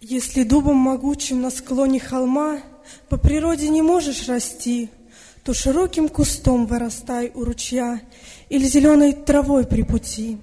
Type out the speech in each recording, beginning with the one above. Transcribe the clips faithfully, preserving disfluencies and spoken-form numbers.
Если дубом могучим на склоне холма по природе не можешь расти, то широким кустом вырастай у ручья или зеленой травой при пути.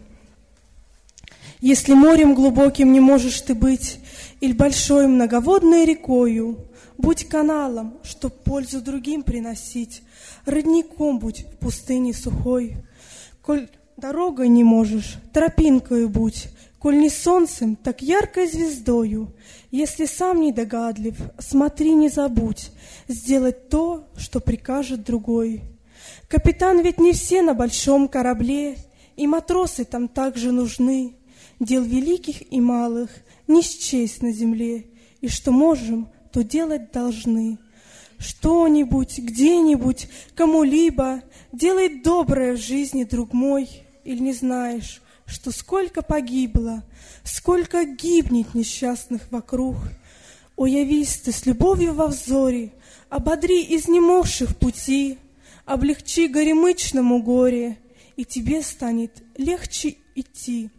Если морем глубоким не можешь ты быть, или большой многоводной рекою, будь каналом, чтоб пользу другим приносить, родником будь в пустыне сухой. Коль дорогой не можешь, тропинкою будь, коль не солнцем, так яркой звездою. Если сам недогадлив, смотри, не забудь сделать то, что прикажет другой. Капитан ведь не все на большом корабле, и матросы там также нужны. Дел великих и малых не счесть на земле, и что можем, то делать должны. Что-нибудь, где-нибудь, кому-либо делай доброе в жизни, друг мой, или не знаешь, что сколько погибло, сколько гибнет несчастных вокруг. О, явись ты с любовью во взоре, ободри изнемогших в пути, облегчи горемычному горе, и тебе станет легче идти.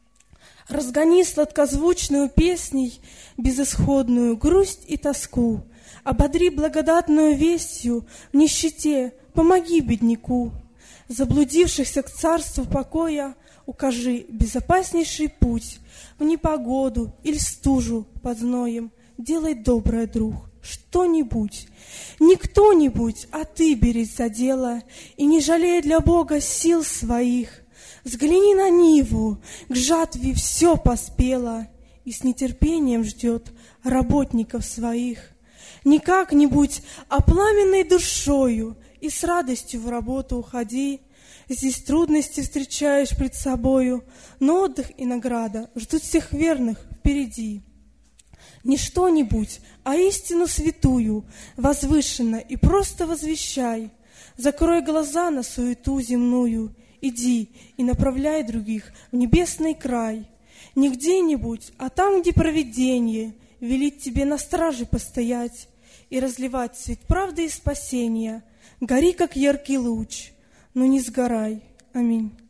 Разгони сладкозвучную песней безысходную грусть и тоску, ободри благодатную вестью в нищете, помоги бедняку. Заблудившихся к царству покоя укажи безопаснейший путь, в непогоду или стужу под зноем делай доброе, друг, что-нибудь. Не кто-нибудь, а ты берись за дело, и не жалей для Бога сил своих. Взгляни на ниву, к жатве все поспело, и с нетерпением ждет работников своих. Не как-нибудь, а пламенной душою, и с радостью в работу уходи. Здесь трудности встречаешь пред собою, но отдых и награда ждут всех верных впереди. Не что-нибудь, а истину святую, возвышенно и просто возвещай. Закрой глаза на суету земную, иди и направляй других в небесный край. Не где-нибудь, а там, где провидение велит тебе на страже постоять и разливать свет правды и спасения. Гори, как яркий луч, но не сгорай. Аминь.